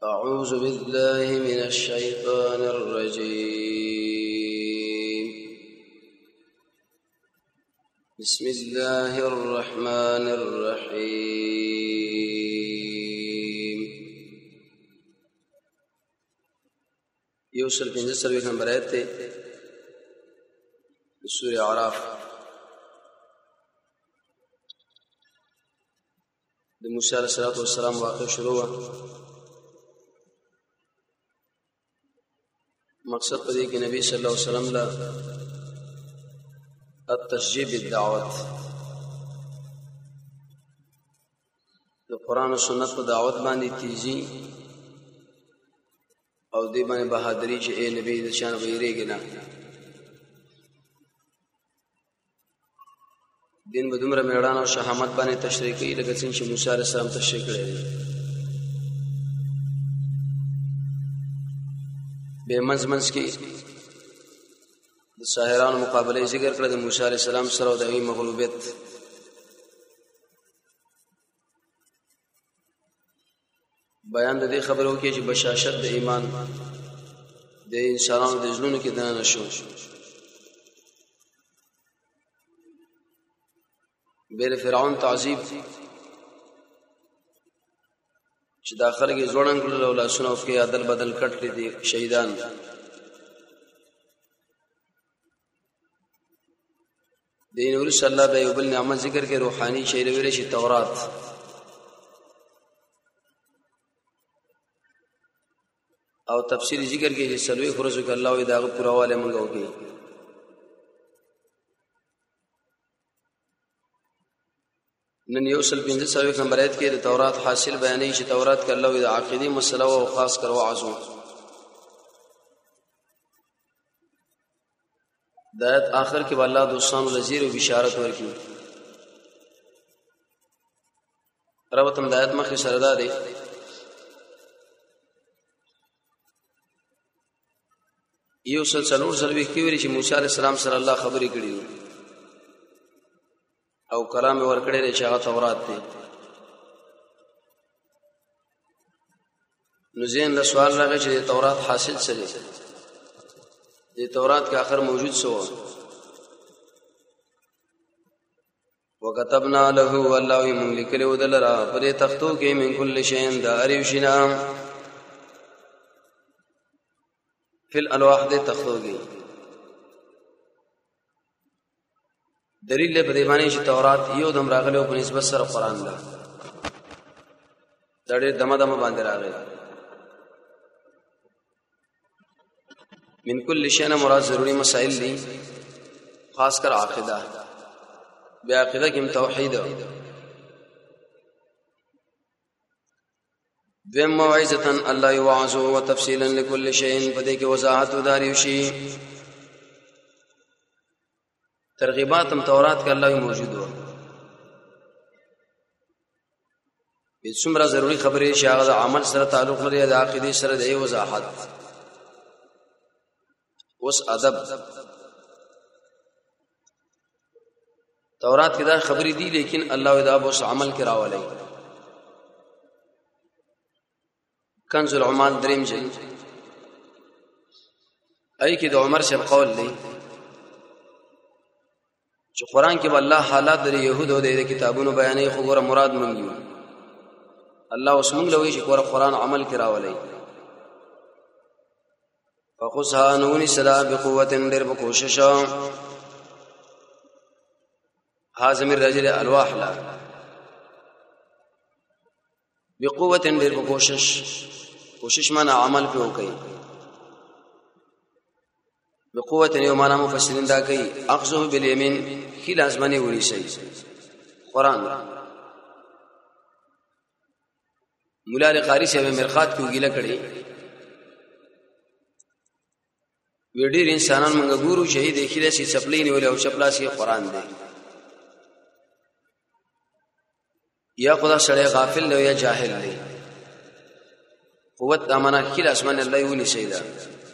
أعوذ بالله من الشيطان الرجيم. بسم الله الرحمن الرحيم. يوصل 45 نمبر آیت تے سورہ اعراف د موسی علیہ السلام واقع شروع ہوا. مقصد پدې کې نبی صلی الله علیه وسلم لا التشجيع بالدعوت د قران او سنت په دعوت باندې تیزی او دې باندې بہادری چې اے نبی د شان غیرېږي نه دین به دومره میړانه او شهامت باندې تشریح کوي لکه څنګه چې موسی علیه السلام تشریح کړی دی. به منځ کې د ساحرانو مقابله ذکر کړل د موسی علیه السلام سره او د هغې مغلوبیت. بیان د دې خبرو کې چې بشاشت د ایمان د انسانانو د زړونو کې دننه شو. بیر فرعون تعذیب چې دا خلک زوړن کړل او لاسونه اوس کې عدل بدل کټلې دي شهیدان. دین ور صلی الله علیه وسلم نعمت ذکر کې روحاني شی ویل شي تورات. او تفسیر ذکر کې چې سلوي خرزو کې الله وی داغه پرواله مونږ وکي. نن یوصل 45 نمبر آیت کې د تورات حاصل بیانې چې تورات کې الله د عقیدې مسله او خاص کر وعظو. د آیت آخر کې الله دوستانو نذیر او بشارت ورکړي. ربطم د آیت مخې سره دا دی یوصل څلور ځلوي کې ویل چې موسی علیه السلام سره الله خبرې کړې او کلام ورکړی دی چې هغه تورات دی. نو ذهن له سوال راغی چې د تورات حاصل څه دی؟ د تورات کې آخر موجود څه و؟ وکتبنا له والله موږ لیکلي و دلرا په دې تختو کې من کل شیء د هر یو شي نام فی الالواح د تختو کې دلیل له دې باندې چې تورات یو دم راغلی او په نسبت سره قران ده دا ډېر دمه باندې راغلی. من کل شیء مراد ضروری مسائل دي خاص کر عقیده. بیا عقیده کې توحید دیم موعظه الله یوعظ وتفصیلا لكل شیء په دې کې وضاحت وداري شي. ترغیبات هم تورات کې الله موجود و. په څومره ضروری خبرې چې هغه د عمل سره تعلق لري د عقیدې سره د وضاحت. اوس ادب تورات کې دا خبرې دي لیکن الله دا اوس عمل کې راولي. کنز العمال دریم جلد ای کې د عمر شپ قول دی چې قران کې الله حالات د يهودو د کتابونو بیانې خو ګوره مراد مونږ یو. الله اوس مونږ لوي چې ګوره قران عمل کې راولي. فخذها نونی صدا بقوت در بکوشش حازم الرجل الواح لا بقوت در بکوشش کوشش معنا عمل په وکي. بقوت یو معنا مفسرین دا کوي اخذه بالیمین کی لازمنه ونی شي. قران مولا قاری صاحب مرخات کو ګیله کړي ویډیر انسانان موږ ګورو شهید خیله سي چپلې نیول او چپلا سي قران دی. یا خدا سره غافل دی یا جاهل دی. قوت امانه کی لازمنه الله ونی شي دا.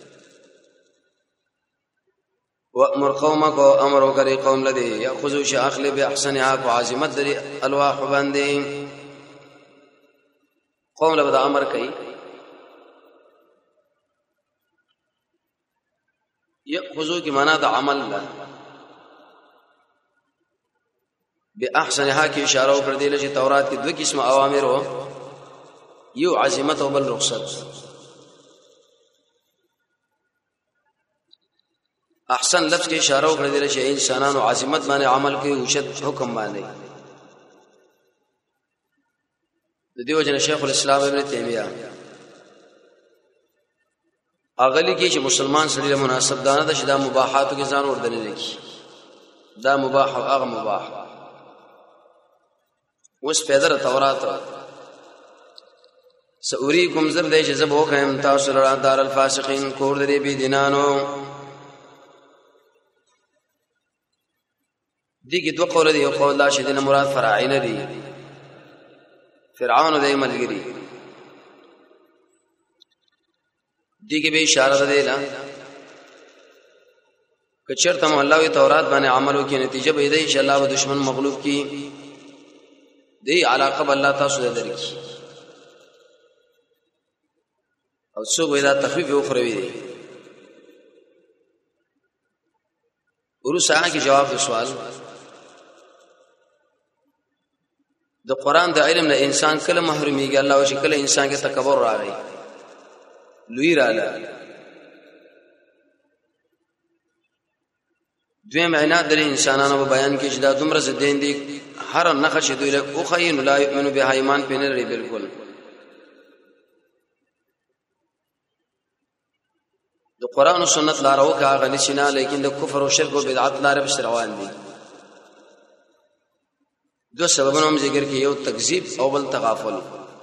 وامر قومك امر وکړي قوم لدی یاخذو شاخل باحسنها وعظمت در الواح باندې قوم له امر کوي خذو کی معنا د عمل ده به احسنها کی اشاره پر دی چې تورات کې دوه قسم اوامر وو یو عزمت او بل رخصت احسن لفظ کې اشاره پر دی چې انسانانو عزمت باندې عمل کوي او شد حکم باندې د دیو جن شیخ الاسلام ابن تیمیہ اغلی کې چې مسلمان سړي له مناسب دانه د شدا مباحاتو کې ځان وردل لیکي دا مباح او هغه مباح وس پیدر تورات سوریکم زر دې چې زبو خیم تاسو لرا دار الفاسقین کور دې بی دینانو دغه دوه قول دي قول لا شدنه مراد فراعین دي فرعون دې ملګری دغه به اشاره ده لا کچرته الله تورات باندې عملو کې نتیجه به دې ان شاء الله به دشمن مغلوب کی دی علاقه الله تاسو درک او څو ودا تخفیف اخروی دی ورسره کی جواب سوال د قران د علم نه انسان کله محرومیږي الله او شکل انسان کې تکبر راغی لوی رااله دوی معنا د انسانانو په بیان کې چې دا دومره زدين دي هر نخ چې دوی له او خین لا یؤمنو به ایمان پینې لري بالکل د قران او سنت لارو کا غلی شنا لیکن د کفر او شرک او بدعت لار به روان دي دو سببونه هم ذکر کې یو تکذیب او بل تغافل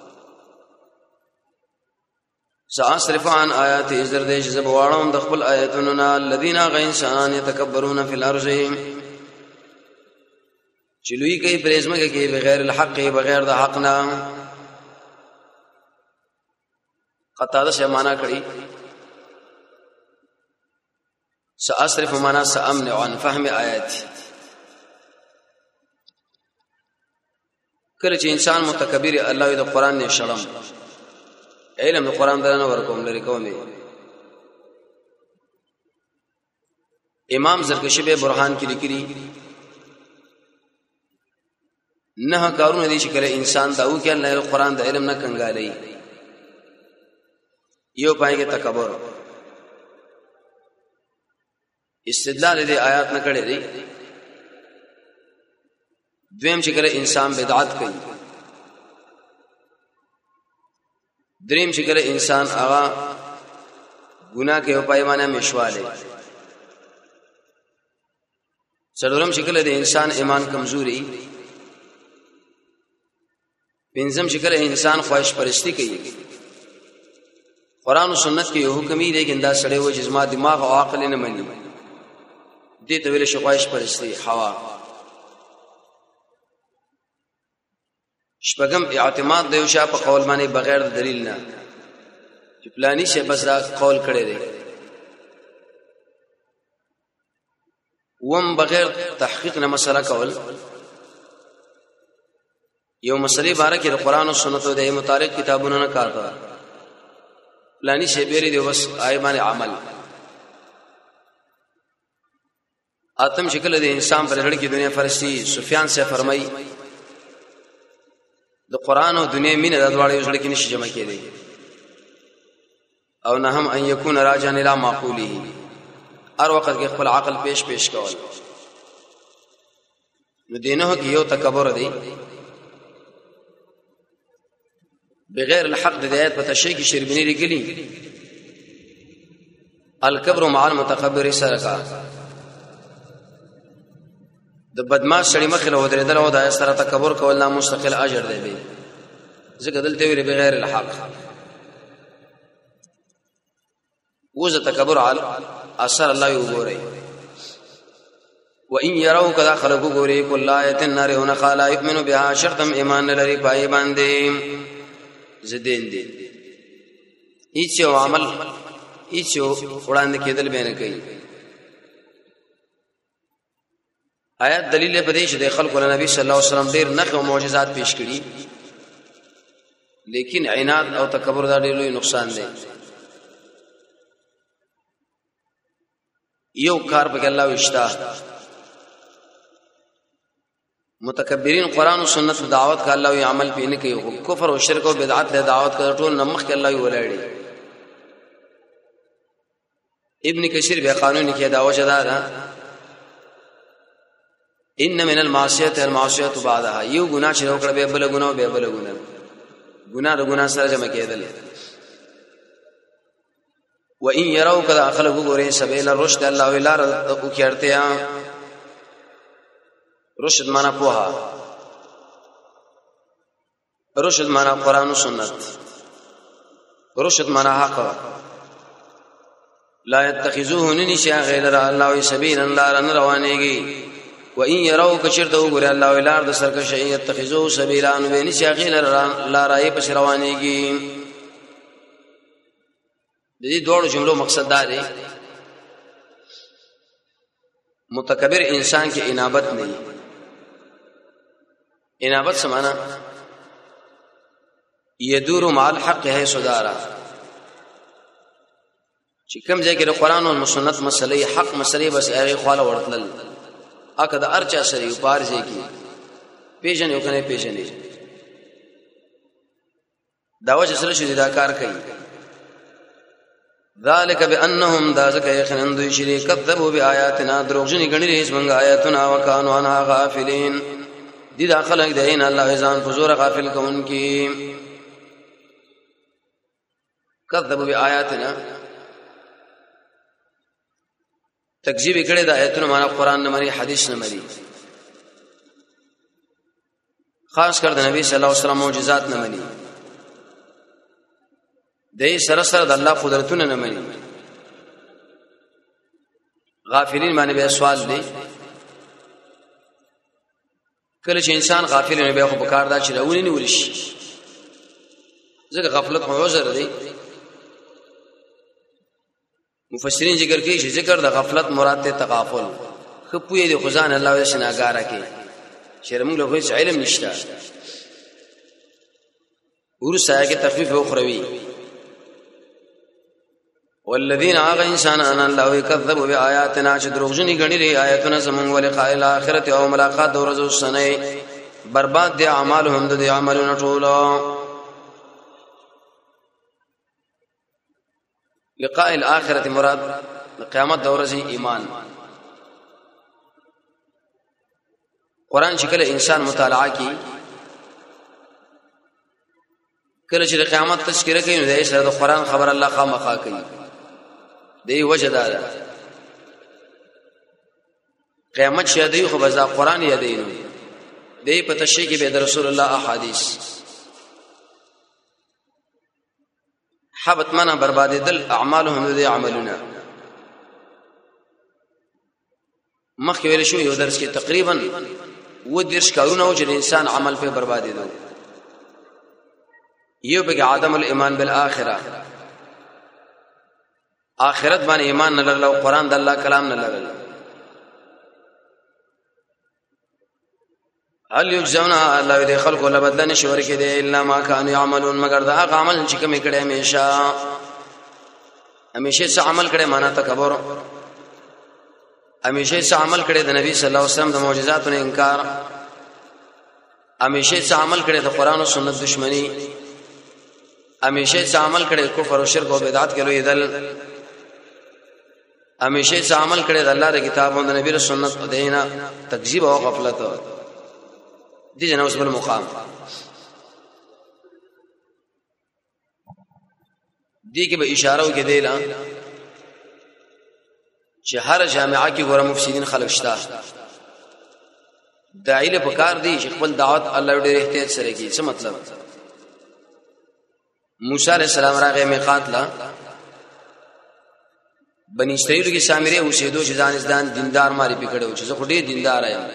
سأصرف عن آیات ازر دیش زبوارم دخبل آیتوننا الذین غین شان یتکبرون فی الارض چلوی کئی پریزمک کی بغیر الحق بغیر دا حقنا قطادہ سے مانا کری سأصرف مانا سأمنع عن فهم آیات کله چې انسان متکبر الله د قران نه شرم علم د قران درنه ورکوم لري کومي امام زرکشی به برهان کې لیکلي نه کارونه دي چې کله انسان داو کې الله قران د علم نه کنګالي یو پای کې تکبر استدلال دې آیات نه کړي دي دویم چې کله انسان بدعت کوي دریم چې کله انسان هغه ګناه کوي او پایمانه مشواله څلورم چې کله د انسان ایمان کمزوري پنځم چې کله انسان خواهش پرستی کوي قران او سنت کې یو حکم دی لیکن دا سړی و چې زما دماغ او عقل نه مني دې ته ویل شي خواهش پرستی هوا شپږم اعتماد د یو شا په قول باندې بغیر د دلیل نه چې پلاني شي بس دا قول کړي دي وم بغیر تحقیق نه مسله کول یو مسلې باره کې د قران او سنت او د متعلق کتابونو نه کار کړه پلاني شي بیرې دی بس آیمانه عمل اتم شکل د انسان پر لړ کې دنیا فرشتي سفیان سے فرمایي د قران او دنیا مینه د دواړو یو ځل کې نشي جمع کېدی او نه هم ان یکون راجعا الی معقوله هر وخت کې خپل عقل پیش کول نو دینه کې یو تکبر دی بغیر الحق د آیات په تشریح کې شربینی لګلی الکبر مع المتکبر سرقه د بدمعش سړی مخه له درېدل او د سره تکبر کول نه مستقل اجر دی به ځکه دلته ویل بغیر الحق وز تکبر عل اثر الله یوګوري و ان يروا كذا خلقوا غوري كل آیت النار هنا قال يؤمن بها شرطم ایمان لري پای باندې زدين دي هیڅ عمل هیڅ وړاندې کېدل به نه کوي آیات دلیل په دې چې د خلکو نبی صلی الله علیه وسلم ډېر نخ او معجزات پیش کړي لیکن عناد او تکبر دا ډېر لوی نقصان دی یو کار په الله وشتا متکبرین قران او سنت دعوت کا الله عمل پې نه کوي کفر او شرک او بدعت له دعوت کا ټول نمخ کې الله ولاړي ابن کثیر به قانون کې دعوه شدا ده ان من المعصیه المعصیه بعدها یو ګناه چې وکړه به بل ګناه به بل ګناه د ګناه سره جمع کېدل و ان يروا كذا خلقوا غوري سبيل الرشد الله ولا او کېرتیا رشد معنا پوها رشد معنا قران او سنت رشد معنا حق لا يتخذوه نشا غير الله سبيلا لا روانيږي و ان يروا كشرته غوري الله ولا د سرکش يتخذوه سبيلا ان نشا غير لا راي په روانيږي د دې دوه جملو مقصد دا دی متکبر انسان کې انابت نه وي انابت سمانا يدور مع الحق ہے صدارا چې کوم ځای کې د قران او سنت مسلې حق مسلې بس هغه خواله ورتل اګه د ارچا سره پار ځای کې پیژنې او کنه پیژنې دا وجه سره چې دا کار کوي ذالک بانهم ذالک یخنن دوی شری کذبوا بیااتنا دروغجنی غنی زمنګ آیاتنا وکانو انا غافلین دي داخله دین الله ځان فزور غافل کون کی کذبوا بیااتنا تکذیب کړي د آیاتونو معنا قران نه مری حدیث نه مری خاص کر د نبی صلی الله علیه وسلم معجزات نه مری دې سره سره د الله قدرتونه نه مانی غافلین باندې به سوال دی کله چې انسان غافل نه به خو بکار دا چې راونی نه ولشي ځکه غفلت مو عذر دی مفسرین ذکر کوي چې ذکر د غفلت مراد ته تغافل خپوی د خزان الله شناګاره کې شرم له هیڅ علم نشته ورسره کې تخفیف اخروی والذین آغا انسان ان الله یکذب بیااتنا چې دروغجنی غنی لري آیاتنا زمون ولقاء الاخرت او ملاقات د ورځو سنه برباد دي اعمالهم د عملونو ټول لقاء الاخرت مراد قیامت د ورځې ایمان قران شکل انسان مطالعه کی کله چې د قیامت تذکرہ کوي نو د سره د قران خبر الله خامخا کوي دی وجه دا قیامت شهدی خو بزا قران یادینو دی په تشریح کې به رسول الله احادیث حبت منا برباد دل اعمالهم ذي عملنا مخکې ویل شو یو درس کې تقریبا و درس کارونه او چې انسان عمل په برباد دي یو به عدم الايمان بالاخره اخرت باندې ایمان نه لرل او قران د الله کلام نه لرل هل یجزون الله دې خلق له بدلن شور کې دي الا ما كانوا يعملون مگر دا عمل چې کوم کړي همیشه څه عمل کړي معنا تکبر همیشه څه عمل کړي د نبی صلی الله علیه وسلم د معجزاتو انکار همیشه څه عمل کړي د قران او سنت دشمنی همیشه څه عمل کړي کفر او شرک او بدعت کې لوی دل همیشه څه عمل کړي د الله د کتاب او د نبی رسول سنت دینا تکذیب او غفلت دي جنا اوس بل مقام دي کې به اشاره وکړي دیلا چې هر جامعه کې ګوره مفسدين خلک شته داعی له پکار دي چې خپل دعوت الله ډېر احتیاط سره کوي څه مطلب موسی علیہ السلام راغی میقات لا بنی اسرائیل کې سامری اوسېدو چې ځان دیندار ماری پکړو چې زه خو ډېر دیندار یم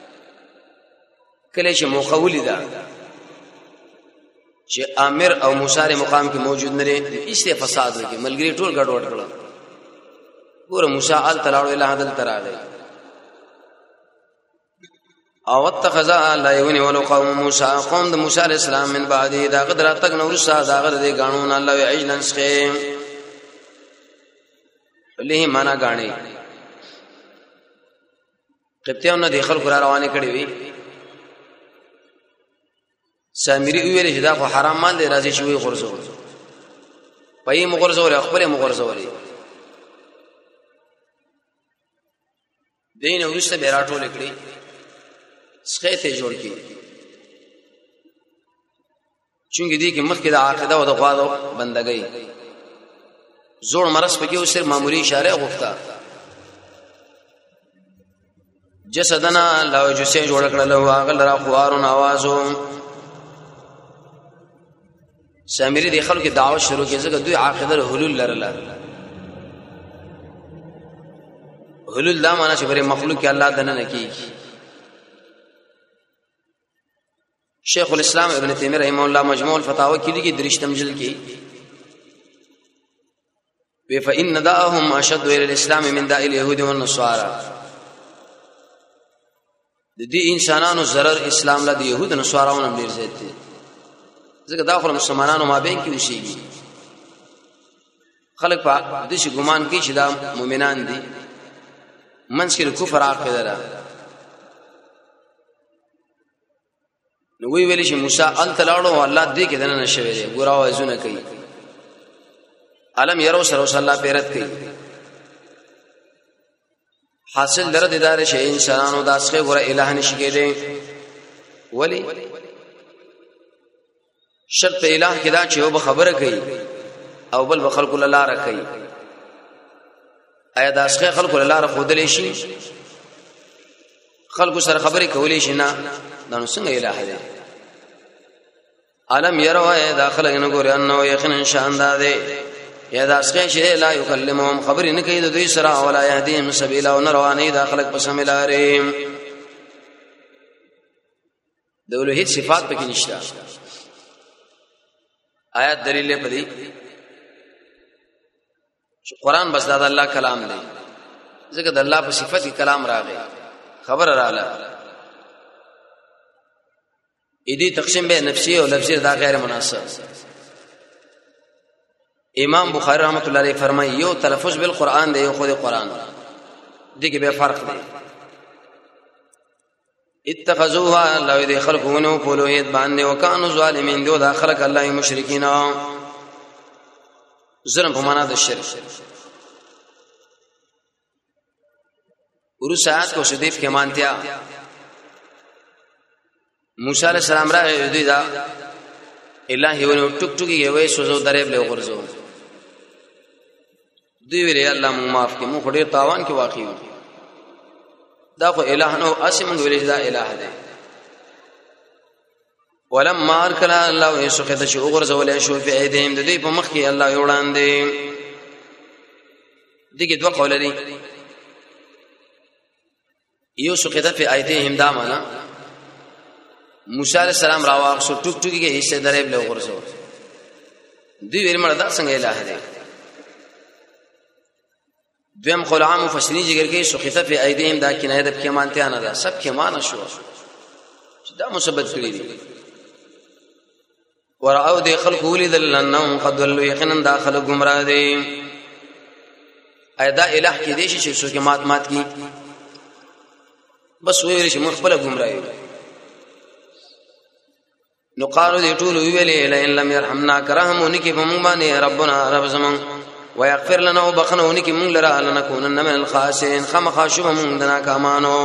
کله چې مخولی دا چې امیر او موسی علیہ مقام کې موجود نه لري ایسته فساد وکي ملګری ټول ګډوډ کړل ګوره موسی آل تلاړو اله حدل تراغی او اتخذ الله یونی ولو قوم موسی قوم د موسی علیہ السلام من بعد دا غدر تک نور سا دا غدر دی غانون الله عجلن سخیم له معنا غاڼي قبطیانو د خلکو را روانې کړې وي سامری ویل چې دا خو حرام مال دی راځي چې وي غرزو پای مغرزول خپل مغرزولې دین ورسته بیراټو لیکړي سخه ته جوړ کی چونګې دي کې مخکې د عقیده او د غواړو بندګۍ زوړ مرز پکې او صرف معمولی اشاره غوښته جسدنا لا جسه جوړ کړل او هغه لرا خوارون आवाजو سامری د خلکو دعوت شروع کړي ځکه دوی عقیده حلول لرله حلول دا معنا چې بری مخلوق کې الله دنه نکی شیخ الاسلام ابن تیمیہ رحمه الله مجموع الفتاوی کې دغه درشتم جلد کې فإن داءهم اشد الى الاسلام من داء اليهود والنصارى د دې انسانانو zarar اسلام له يهود او نصاراونو ډیر زیات دي ځکه دا خو مسلمانانو مابین کې وشيږي خلک په دې شي ګمان کوي چې دا مؤمنان دي منځ کې کفر عقیده ده نو وی ویل چې موسی ال تلاړو الله دې کې دنه نشوي دي ګورا وایزونه کوي علم يرو سره صلی الله پیرت کوي حاصل درد ادارې شي انسانانو داسخه ګوره الہ نشي کېدي ولی شرط الہ کې دا چې وب خبره کوي او بل خلق الله را کوي ایا داسخه خلق الله را خودلې شي خلق سره خبرې کولې شي نه دا څنګه الہ دی علم يرو داخله نه ګوره انه یقینا شان ده یا داسخه شي لا یکلمهم خبر نه کوي د دوی سره ولا يهديهم سبيلا او رواني داخلك پسملارم د اولوهیت صفات پکې نشته آیات دلیل په دې چې قران بس د الله کلام دی ځکه د الله په صفت کلام راغی خبر رااله اې دې تقسیم به نفسي او لفظي دا غیر مناسب امام بخاری رحمت الله علیه فرمایي یو تلفظ بالقران دی یو خود قران دي کې به فرق دی اتخذوها لو دي خلقونه فلوهیت باندې وکانو ظالمین دو دا خلق الله مشرکین ظلم په معنا د شرک ورسات کو شدیف کې مانتیا موسی علیہ السلام را دوی دا الہی ونو ټک ټکی وې سوزو درې بل غرزو دوی ویل الله مو معاف کړي مو خډیر تاوان کې واقع و دا خو الہ نو اسیم ویل دا الہ دی ولما ارکل الله یسخت شو غرزو له شو فی ایدهم د دې په مخ کې الله یوړاندې دغه دوه قول لري یو سخت فی ایدهم دا معنا موسی علیہ السلام راوغ شو ټک ټکی کې حصے درې بل غرزو دوی ویل مړه دا څنګه الہ دی دویم قول عام مفسرین ذکر کوي سخیفه فی ایدیهم دا کنایه د کمانتیا نه ده سب کمان شو چې دا مثبت کړی دي ورعو د خلق ولید لنهم قد ولوا یقینا داخل گمراه دي ایدا الہ کې دي چې څوک مات کی بس ویل چې مخبل گمراهي نو قالو دې ټول ویلې لئن لم يرحمنا کرهمونی کې بمونه ربنا رب زمون ويغفر لنا وبخنونی کې مونږ لرا لنكونن من الخاسرين خامخاشو مونږ دنا کامانو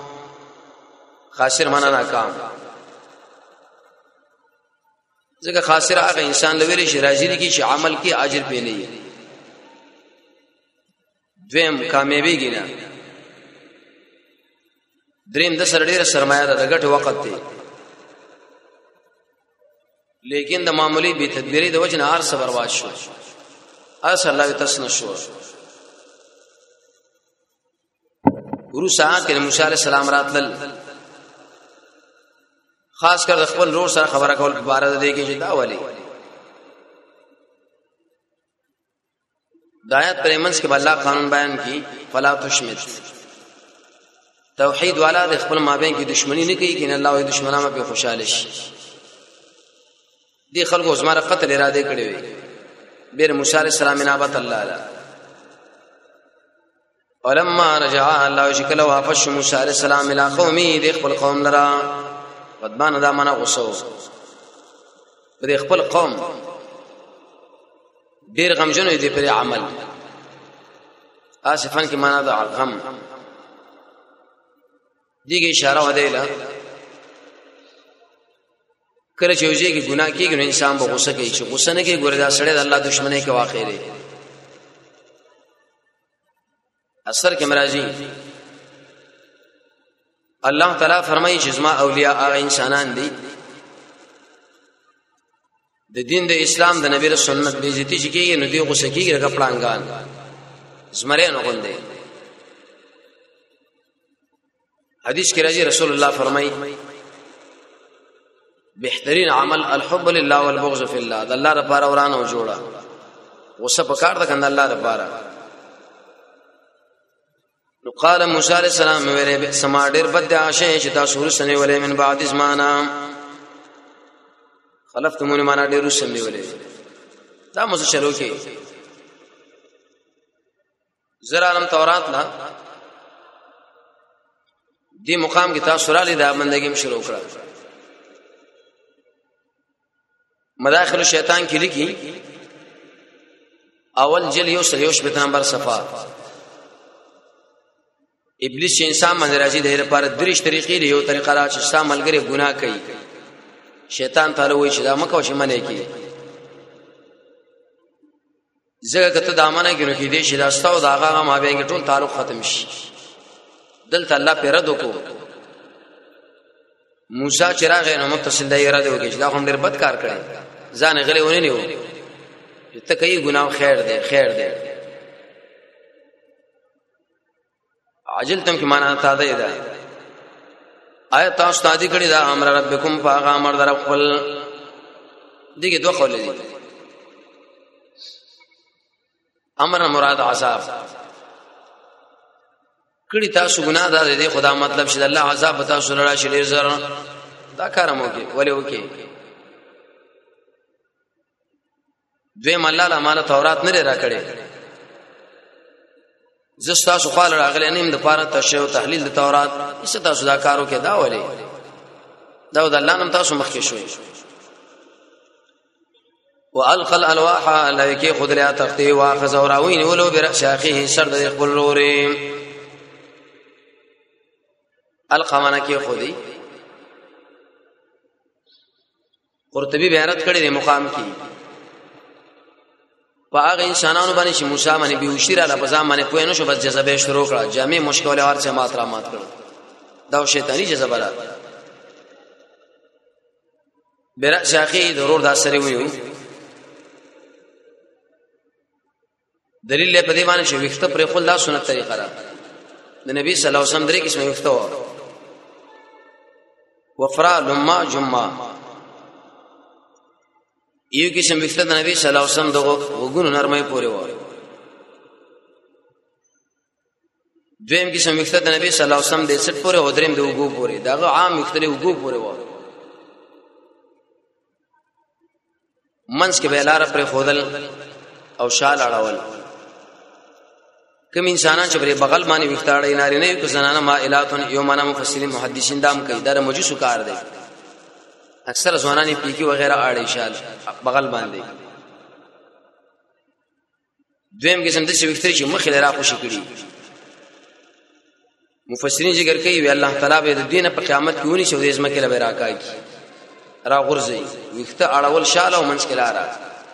خاسر معنا ناکام ځکه خاسر هغه انسان لویل شي راځي کی چې عمل کې اجر پې نه وي دویم کامیابی ګینا دریم د سره ډیره سرمایه ده د ګټ وخت دی لیکن د معمولی به تدبیری د وجه نه هر څه برباد شو اس الله تسن شو ورو ساعت کې موسی علی السلام راتل خاص کر خپل رور سره خبره کول په اړه دی کې چې دا ولی دایات پرمنس کې الله قانون بیان کی فلا تشمت توحید والا د خپل مابین کې دشمنی نه کوي کین الله او دشمنانو په خوشاله شي دي خلکو زماره قتل اراده کړی وي بیر موسی علیہ السلام انابت الله علی ولما رجع الله شکل واپس موسی علیہ السلام الى قومه د خپل قوم لرا غضبان دا منه غوسو د خپل قوم ډیر غمجن دي پر عمل اسفن کی معنا دا غم دیږي اشاره ودیلا کله چې وځي کې ګناه کیږي نو انسان به غوسه کوي چې غوسه نه کوي ګوره دا سړی د الله دشمنی کې واقع دی اثر کې مرাজি الله تعالی فرمایي چې زما اولیاء هغه انسانان دي د دین د اسلام د نبی رسول سنت به عزت شي کېږي نو دی غوسه کېږي لکه پړانګان زمره نه غوندي حدیث کې راځي رسول الله فرمایي بهترین عمل الحب لله والبغض في الله د الله لپاره ورانه او جوړه غوسه په کار ده کنده الله لپاره نو قال موسی علیہ السلام ویره سما ډیر بد عاشه چې تاسو ورسنه ولې من بعد زمانہ خلفتمون معنا ډیر ورسنه ولې دا مو څه شروع کې زرا علم تورات لا دی مقام کې تاسو را لیدا بندګیم شروع کړه مداخل الشیطان کې لیکي اول جل یوش په نمبر صفات ابلیس چې انسان باندې راځي د لپاره درې طریقې دی یو طریقه را چې ساملګری ګناه کوي شیطان تعالی وایي چې دا مکو چې منې کوي زګه کته دامنه کې نو کې دې چې دا ستو دا هغه ما به ټول تعلق ختم شي دلته الله پر رد وکړو موسی چراغ نو متصل دی را دی وکړي دا هم ډېر بد کار کړی ځان غلې ونی نیو ته کوي ګناه خیر دی عجلتم کی معنا تا ده آیت تاسو تادی کړي دا امر ربکم فاغ امر در خپل دغه دوه قول دي امر مراد عذاب کړي تاسو ګناه ده دې خدا مطلب چې الله عذاب تاسو لرا شي ډیر زر دا کار مو کې ولې وکي دوی ملاله مال تورات نه را کړي زستا سو قال راغلی نیم د پاره تشریح تحلیل د تورات ایسه تاسو دا کارو کې دا ولې دا د الله نام تاسو مخکې شوي والقى الالواح لکه خود له تختی واخذ اوراوین ولو برأس اخيه سر د خپل لوري القمانه کې خودي قرطبي بیانات کړي د مقام کې واغه انسانانو باندې چې موسی باندې بيوشي را لپاره باندې پوه نه شو بس جذبه شروع کړه جامع مشکل هر څه مات کړ دا شیطانی جذبه را بیره شاخي ضرور دا سره ویو دلیل په دې باندې چې وخت پر خپل دا سنت طریقه را د نبی صلی الله علیه وسلم درې قسمه وخت وفرا لما جمعه یو قسم وخت د نبی صلی الله علیه وسلم دغه وګونو نرمه پورې و دویم قسم وخت د نبی صلی الله علیه وسلم د 60 پورې او دریم د وګو پورې دغه عام وخت د وګو پورې و منس کې بیلار پر خودل او شال اړول کوم انسانان چې بری بغل باندې وختاړې ناری نه یو زنانه مائلاتون یو معنا مفسرین محدثین دام کوي دا مجوسو کار دی اکثر ځوانانی پیکی وغیرہ اړې شال بغل باندې دویم قسم د څه وختې چې مخې لرا خوشی کړي مفسرین ذکر کوي وی الله تعالی به د دینه په قیامت کې ونی شو د ازمکه لبه راکای را غرزي وخته اړول شال او منځ کې لارا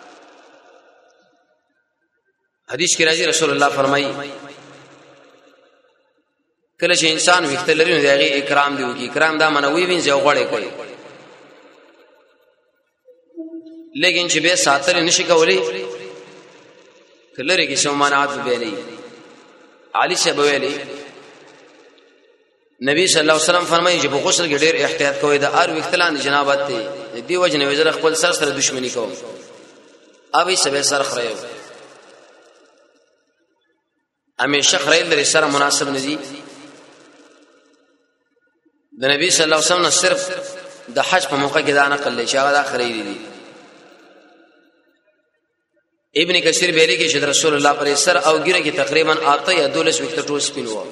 حدیث کې راځي رسول الله فرمایي کله چې انسان وخته لري نو دغه اکرام دی وکي اکرام دا منوي وین ځو غړې کوي لیکن چې به ساتل نشي کولی کله کې سمانات به نه علي شه بويلي نبی صلی الله علیه وسلم فرمایي چې په غسل کې ډېر احتیاط کوئ د ار وختلان جنابت دی دی وجنه وزر خپل سره دښمنی کوم اوبې سبه سر خړیو همیشه خړیل لري سره مناسب ندي د نبی صلی الله علیه وسلم صرف د حج په موقع کې دا نقل لشي هغه د خړی دي ابن کثیر ویلي کې چې رسول الله پر سر او ګیره کې تقریبا 8 یا 12 وخت ټول سپینو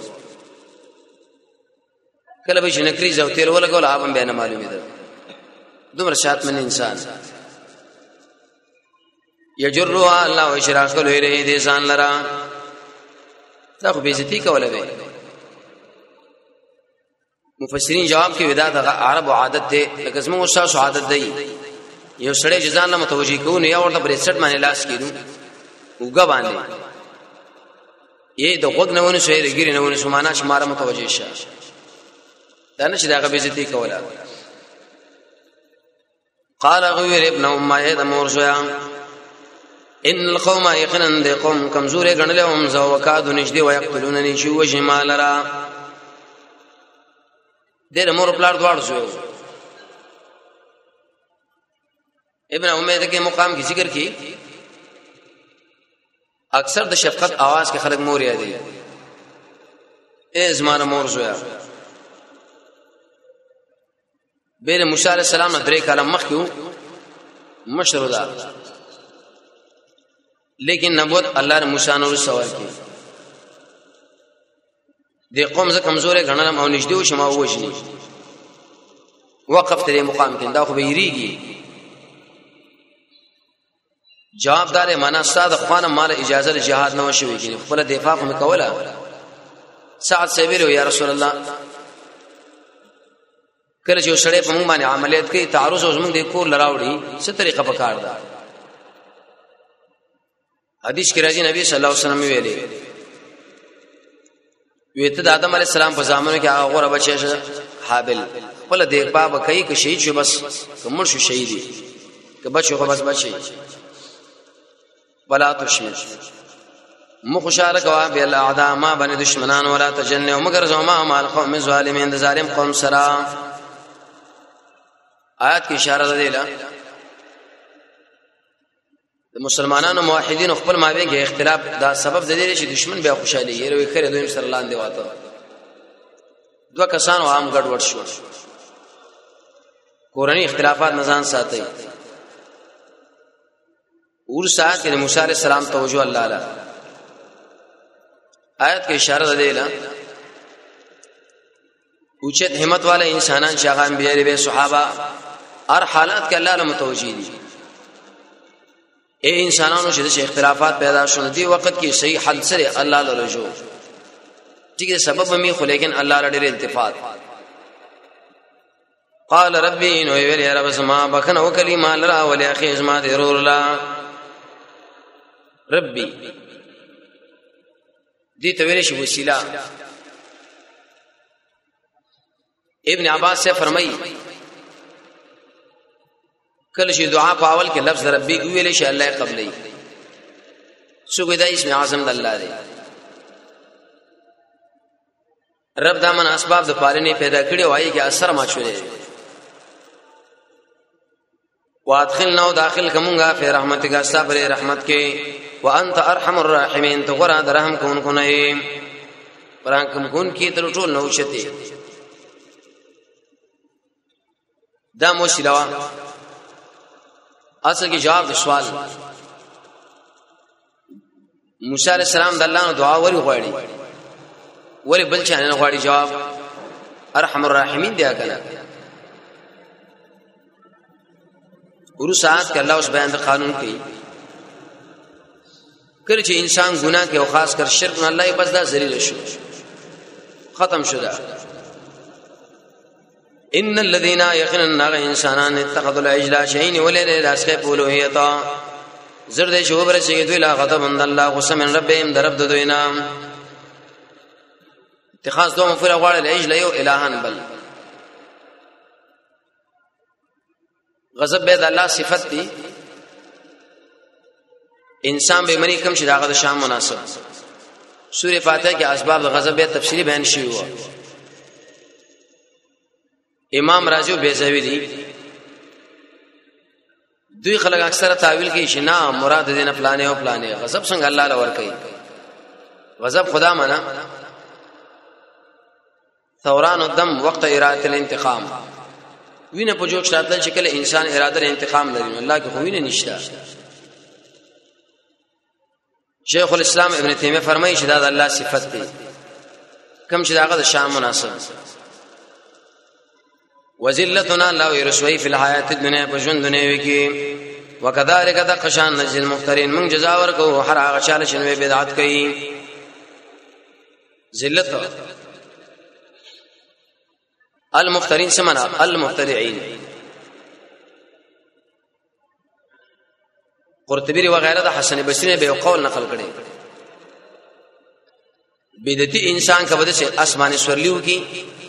کله به شنکري زو تیر ولګول هغه به نه معلومه ده دومره شات من انسان یجرها الله اشراق له دې ځان لرا دا خو بیزتی کوله وي مفسرین جواب کې ودا د عرب عادت ده لکه زموږ استاد عادت دی یو سړی ځان له متوجي کوو نه ورته برېسټ باندې لاس کېدو وګا باندې یې د وګ نه ونه شي د ګری نه ونه سمانا چې ماره متوجي شه دا نه چې دا بیزتی کوله قال غویر ابن امه د مورزیا ان القوم يقنن د قوم کمزورې غنلهم زو وکادو نشدي ويقتلونني شو وجمالرا دیر مور پلار دوار شو ابن امه کې مقام کی ذکر کی اکثر د شفقت आवाज کې خلک مور یادي ای زمانه مور زویا بیر موسی علیہ السلام نه درې کاله مخکې مشر ده لیکن نبوت الله موسی نور سوال کی دی قوم ز کمزورې غنلم او نشدي او شما وښني وقف ته مقام کې دا خو بیریږي جوابدار معنا استاد خوانه مال اجازه جهاد نه وشوي کې خپل دفاع هم کوله سعد سیبر یا رسول الله کله چې سړی په موږ باندې عملیات کوي تعرض او زموږ د کور لراوړي څه طریقه پکار ده حدیث کې راځي نبی صلی الله علیه وسلم ویلي ویته د آدم علی السلام په زمانه کې هغه غوړه بچی شه حابل خپل دیکھا به کوي کې شهید شو بس کومر شو شهیدی که بچو خو بس بچي ولا تشمت مخشار کوا به الاعداء ما بن دشمنان ولا تجنوا مگر زما مال قوم ظالمین د ظالم قوم سرا آیات کی اشاره ده له مسلمانانو موحدین خپل مابین کې اختلاف دا سبب د دې چې دشمن بیا خوشاله یې روي کړی دوی سره لاندې واته دوه کسانو عام ګډوډ شو قرآنی اختلافات نزان ساتي اور سات کې موسی عليه السلام توجه الله تعالی آیت کې اشاره ده له اوچت همت والے انسانان شاغان بیا صحابه هر حالات کې الله له متوجي دي اے انسانانو چې اختلافات پیدا شول دي وخت کې صحیح حل سره الله له رجوع ټیک سبب مې خو لیکن الله لري التفات قال ربي انه ویل رب سما بخنه وکلمه لرا ولي اخي اسما ضرور الله ربي دي تویل شي وسیله ابن عباس سے فرمایي کله چې دعا په اول کې لفظ ربي ویل شي الله قبلې څوک دا اسم اعظم د الله دی رب دا من اسباب د پالنې پیدا کړي وایي کې اثر ما شولې وادخلنا داخل کومګه په رحمتک استغفر رحمت کې وانت ارحم الراحمین تو غره د رحم کون کو نه پران کوم کون کې تر ټول نو شته دا مو شیلوا اصل کې جواب د سوال موسی علیہ السلام د الله نو دعا وری غواړي ولی بل چا نه غواړي جواب ارحم الراحمین دی کنه ورو ساعت کې الله اوس بیان د قانون کوي کله چې انسان ګناه کوي او خاص کر شرک نه الله یې بس دا ذلیل شو ختم شو دا ان الذين يخنن انسانان اتخذوا العجل شيء ولد اسخه اولوهیتا زرد شو برسي دوی لا غضب من الله قسم من ربهم درب دوینا اتخاذ دوم فر غوړ العجل یو الهان بل غضب به د الله صفت دي انسان به منی کم شي داغه د شام مناسب سوره فاتحه کې اسباب د غضب به تفصیلی بیان شوی و امام رازی بیزاوی دی دوی خلک اکثر تعویل کوي چې نه مراد دې نه پلانې او پلانې غضب څنګه الله لور کوي غضب خدا معنا ثوران الدم وقت اراده الانتقام وینه په جوړ شاتل چې کله انسان اراده انتقام لري الله کې خو وینه نشته شیخ الاسلام ابن تیمیه فرمایي چې دا د الله صفت دی کوم چې داغه د شان مناسب وذلتنا الله رسوي في الحیات الدنیا په ژوند دنیوي کې وکذالک دقشان نجل المفترین من جزاء ورکو هر هغه چاله چې بدعت کوي ذلت المفترین سمنا المبتدعين قرطبی وغیرہ د حسن بصری به قول نقل کړي بدعتي انسان کبه چې اسماني سورلیو کی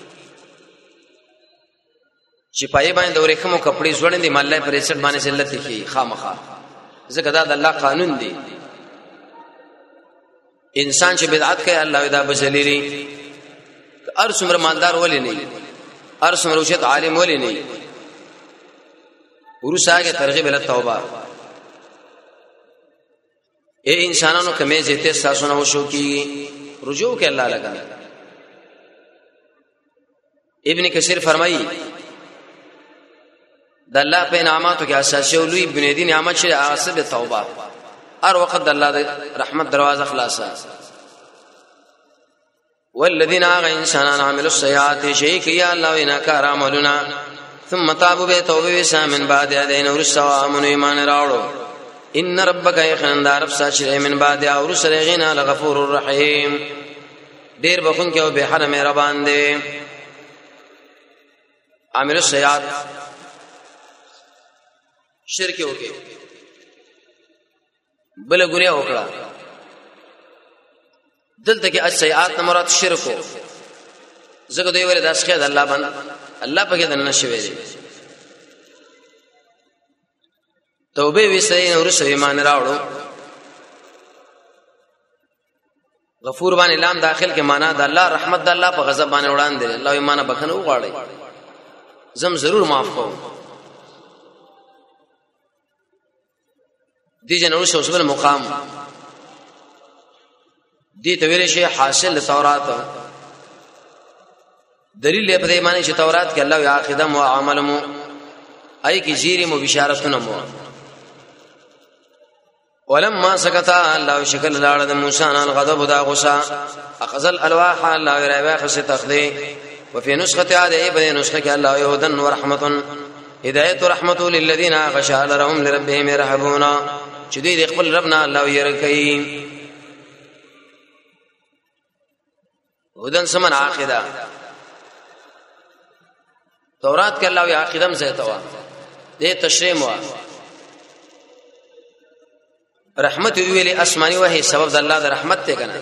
چې پای باندې ورېخمو کپڑے زوړندې مالای پر سټ باندې ذلت کی خامخا ځکه دا د الله قانون دی انسان چې بدعت کوي الله دا بذلیری ار څومره مالدار ولې نه ار څومره اوچت عالم ولې نه ورساګه ترغیب ال توبه اے انسانانو کمه زیته ساسونه وشو کی رجوع کې الله لگا ابن کثیر فرمایي د الله په انعاماتو کې اساسي او لوی بنیادی نعمت چې اساس توبه هر وخت د الله د رحمت دروازه خلاصه والذین انسانان عملوا السیئات شیء یا الله انکار عملنا ثم تابوا بتوبه وسامن بعد ادین ورسوا من ایمان راوړو ان ربک یخندار فساشر من بعد اور سرغنا لغفور الرحیم ډیر بخون کې او به حرم مهربان دی عامل السیئات شرک وکي بل ګوریا وکړه دلته کې السیئات مراد شرکو زګ دوی ور داس کې د الله باندې الله په کې دنه شوی دی توبه وسین اور سو ایمان راوړو غفور باندې لام داخل کې معنا د الله رحمت د الله په غضب باندې وړاندې الله ایمان بخنه وغواړي زم ضرور معاف کوم دي جنور شوسبل مقام دي تویل شي حاصل تورات دلیل په دې معنی چې تورات کې الله یا خدم او عمل مو اي کې زیری مو بشارتونه مو ولما سكت الله شکل لاړه د موسی نن غضب دا غصه اخذ الالواح الله رایبه خص تخذي وفي نسخه هذه په نسخه کې الله يهدن ورحمه هدايه رحمته للذين خشوا لهم لربهم يرهبون چې دې خپل ربنا الله يرکې هدن سمن عاقده تورات کې الله یا عقیدم زیتوا دې تشریح مو رحمت ویلي اسماني وحي سبب د الله د رحمت ته کنه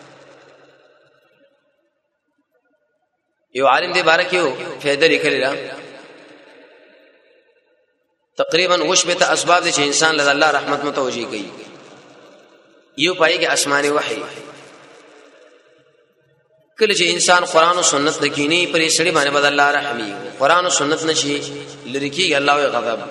یو عالم دې بارکیو فائدہ لیکلی را تقریبا وشبت اسباب دي چې انسان له الله رحمت متوجي کوي یو پای کې اسماني وحي کله چې انسان قران او سنت د کینی پر سړي باندې بدل الله رحمي قران او سنت نشي لریکی الله غضب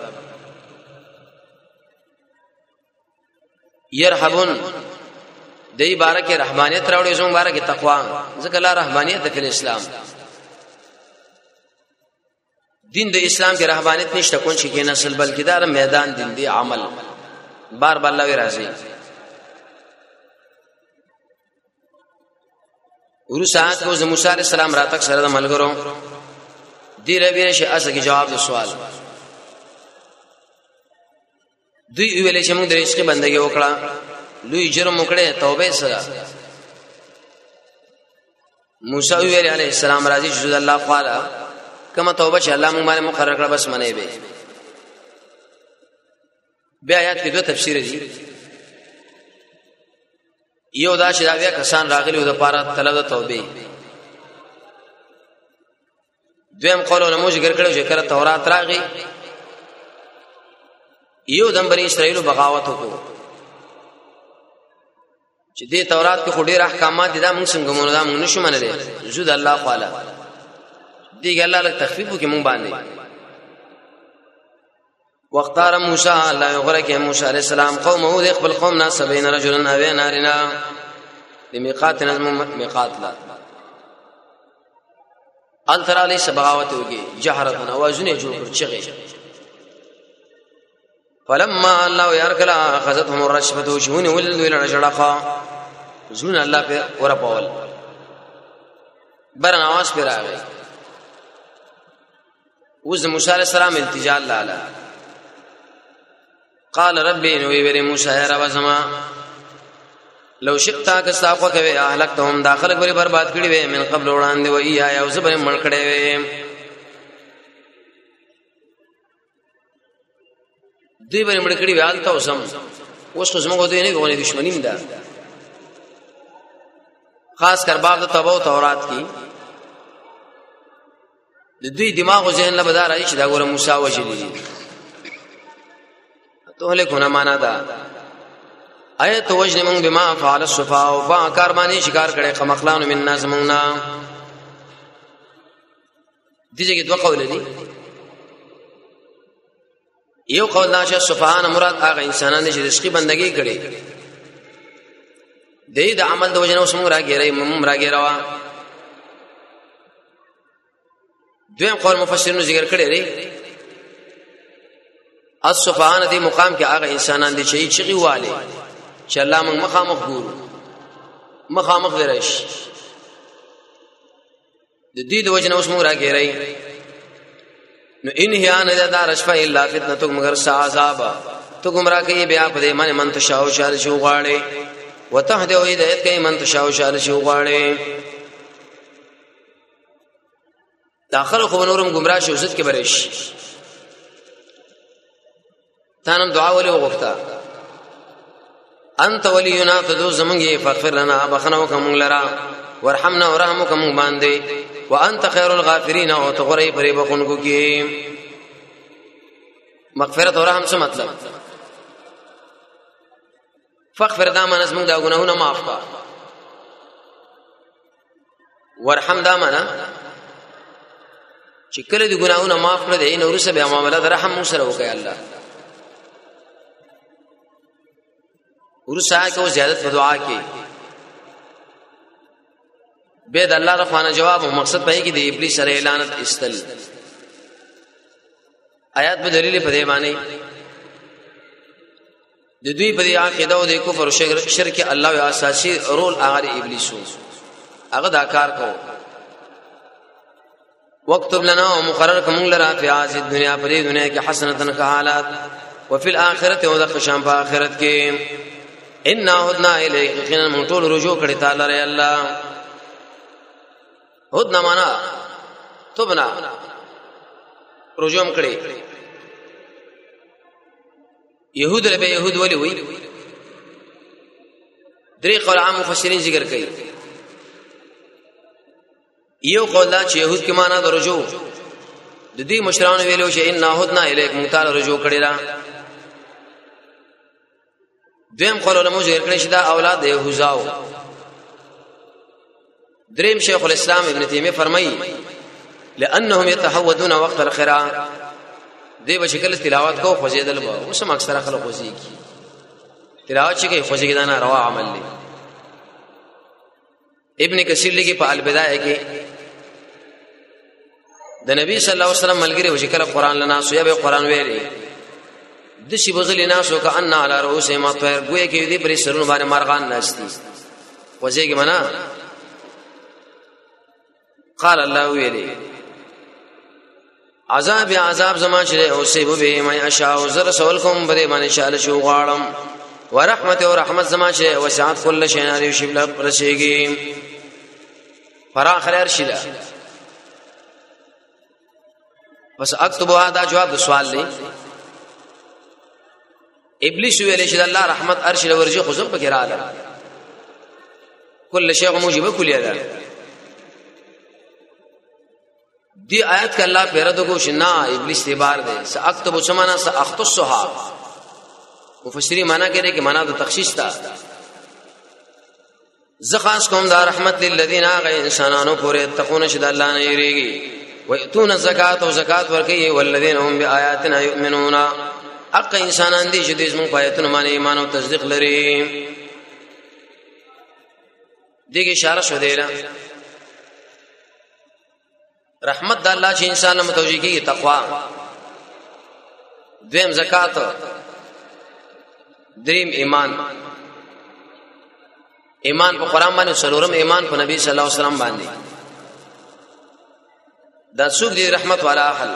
يرحبون دای بارکه رحمانیت راوړي زموږ بارکه تقوا ځکه الله رحمانیت په اسلام دین د اسلام کې رحمانیت نشته کون شي کې نسل بلکې دا میدان دین دی عمل بار بار الله راضي ورسات کو موسی علیہ السلام راتک سره د ملګرو دی روي شي اسه کې جواب د سوال دوی ویلې چې موږ د رزق بندګي وکړه لوی جرم وکړه توبه سره موسی علیہ السلام راضي چې الله قال کما توبه چې الله موږ باندې مقرر کړه بس منې به بیا آیات کې دوه تفسیر دي یو دا چې دا بیا کسان راغلي د پاره طلب د توبه دویم قولونه موږ ذکر کړو چې کړه تورات راغی یو دم بنی اسرائیل بغاوت وکړو چې دې تورات کې خوري احکامات دي دا موږ څنګه مونږ دا موږ نشو منلې زود الله تعالی دې الله له تخفیف کې مونږ باندې وختار موسی الله غره کې موسی عليه السلام قومه د خپل قوم نه 70 رجلا او نارنا لمیقات نظم میقات لا انتر علی بغاوت وکي جهرتنا وازونه جوړ چغې فلما الله يركلا اخذتهم الرشفه شون ولد الى شرقا زون الله په ور پاول برن आवाज پر راغی وز موسی علیہ السلام التجا لاله قال ربي نوي وري موسی يا رب زما لو شئتا کساقو کوي اهلکتهم داخل غوري برباد کړي وي من قبل وړاندې وي یا اوس به مړ کړي وي دوی به مړ کړي وي الته اوسم اوس خو زموږ دوی نه غوړي دښمنیم ده خاص کر باب د توبه او تورات کی د دوی دماغ او ذهن له بدار ایش دا ګوره موسی وجلی ته له کونه معنا ده ایت وجن من بما فعل الصفا با کار باندې شکار کړي خمخلان من الناس مونږه دغه کې دوه قول دي یو قول دا چې صفان مراد هغه انسانان دي چې رزقي بندگی کړي د عمل د وجنه وسمو راګيري مم راګيروا دویم قول مفسرینو ذکر کړي لري الصفان دي مقام کې هغه انسانان دي چې چغي والي چې الله موږ مخامخ ګورو مخامخ درش د دې د وجنه وسمو راګيري نو ان هي ان ذا رشفا الا فتنه مگر عذاب تو گمراه کوي بیا په دې باندې من تشاو شال شو غاړي وتهدي او هدایت کوي من تشاو شال شو غاړي داخل خو نورم گمراه شو عزت کې برش تانم دعا ولي وغوښتا انت ولينا تدو زمنګي فغفر لنا بخنو کوم لرا ورحمنا ورحمكم باندې وانت خير الغافرين او تغري پرې بخونکو کې مغفرت او رحم څه مطلب فغفر دامن اسمو دا ګناهونه معاف کا ورحم دامن چې کله دې ګناهونه معاف کړې دي نو رسې به معاملات رحم سره وکړي الله ورسای کو زیادت په دعا کې به د الله رحمانه جواب او مقصد پې کې د ابلیس سره اعلانت استل آیات په دلیل په دی باندې د دوی په عقیده او د کفر او شرک الله او اساسي رول هغه ابلیسو هغه دا کار کو وکتب لنا ومقرر کوم لرا فی هذه الدنيا پر دنیا کې حسنه که حالات وفي الاخره او د خشام په اخرت کې ان هدنا الیک خنا مونټول رجوع کړي تعالی ر الله هدنا معنا توبنا رجوع کړي يهود له يهود ولي وي درې قول عام مفسرین ذکر کوي یو قول دا چې يهود کې معنا د رجوع د دې مشرانو ویلو چې ان هدنا الیک مونټال رجوع کړي را دویم قول علماء ذکر کړي چې دا اولاد يهوذاو دریم شیخ الاسلام ابن تیمیہ فرمایي لانهم يتحودون وقت القراءه دی بشکل تلاوت کو خوځیدل به اوس هم اکثره خلک خوځيږي تلاوت چې کوي خوځيږي نه روا عمل دی ابن کثیر لګي په البدایه کې د نبی صلی الله علیه وسلم ملګری وشکل قران لنا سو یا به قران ویلي د شی بغل ناسو کأن علی رؤوس ما طير گویا کې دې پر سرونو باندې مرغان ناشتي خوځيږي معنا قال الله ویلي عذاب یا عذاب زما چې او سیب به ما اشاء زر سوالکم بده باندې شال شو غاړم ورحمت او رحمت زما چې وسعت کل شی نه شی بل رسیږي فراخ لر شیلا بس اكتب هذا جواب سوال دی ابلیس ویل چې الله رحمت ارشل ورجه خو زم پکې رااله کل شی موجب کلیه ده دی آیت کا الله پیرد کو شنا ابلیس ته بار دے ساكتب سمانا ساختصها مفسری معنا کړي کې معنا د تخصیص تا زخاص کوم دا رحمت للذین غ انسانانو پورې تقون شد الله نه یریږي ويتون الزکات او زکات ورکي والذین هم بیااتنا یؤمنون اق انسانان دي چې د اسمو پایتونه باندې ایمان او تصدیق لري دغه اشاره شو دی رحمت د الله چې انسان له متوجي کیږي تقوا دویم زکات دریم ایمان په قرآن باندې، څلورم ایمان په نبی صلی الله علیه وسلم باندې. دا څوک دي رحمت والا اهل؟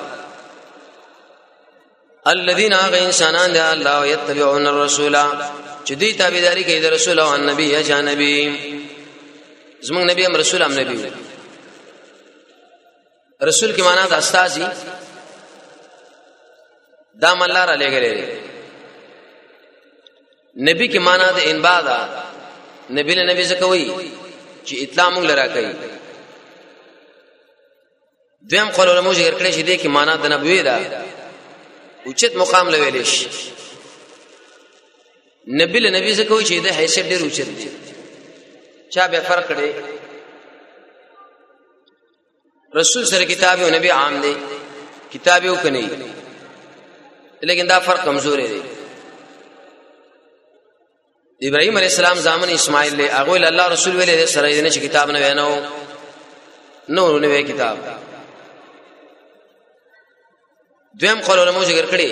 الذين انسانان دي الله يتبعون الرسول چې دوی تابعداري کوي د رسول او نبی یا جانبی. زمونږ نبی هم رسول هم نبی. رسول کی معنا د استاذي دا ملار علی ګره. نبی کی معنا د انباء دا نبی له نبی زکوي چې اطلاع موږ لرا کوي. دویم قول علماء ذکر کړی چې دې کی معنا د نبوي دا اوچت مقام لویل شي. نبی له نبی زکوي چې د حیثیت ډیر اوچت دي. چا به فرق کړي؟ رسول سره کتاب او نبی عام دی، کتاب یو کني، لیکن دا فرق کمزور دی. ابراهيم عليه السلام زامن اسماعیل له هغه الله رسول ویلې سره دې چې کتاب نه ویناو نو نو کتاب. دویم قول علماء ذکر کړي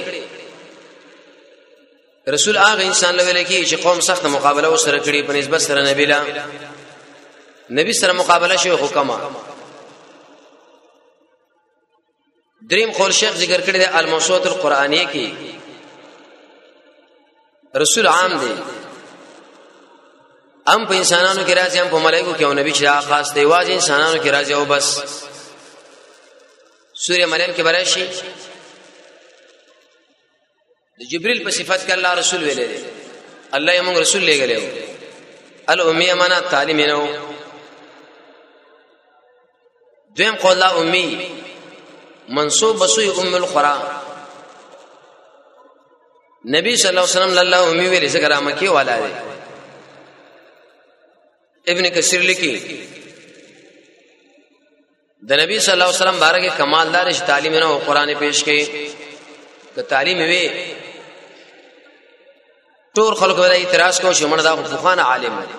رسول هغه انسان له ویل کې چې قوم سخت مقابله وسره کړي په نسبت سره نبی لا نبی سره مقابله شوی حکما. دریم قول شیخ ذکر کړی د الموسوعه القرآنیه کې رسول عام دی، ام په انسانانو کې راځي، ام په ملائکو کې او نبی چې خاص دی، واځي انسانانو کې راځي او بس. سورہ مریم کې براشي د جبريل په صفات کې الله رسول ویلې دی. الله یې موږ رسول لګلې الامیه معنا تعلیم نو. دویم قول لا امی منصوب بسوی ام القرآن. نبی صلی الله علیه وسلم الله امی ویلې څنګه مکی والا دی. ابن کثیر لیکي د نبی صلی الله علیه وسلم بارے کې کمال دار تعلیم نو قرآن پیش کړي. که تعلیم وی ټول خلکو ولې اعتراض کوي چې موږ دا فقهانه عالم دی،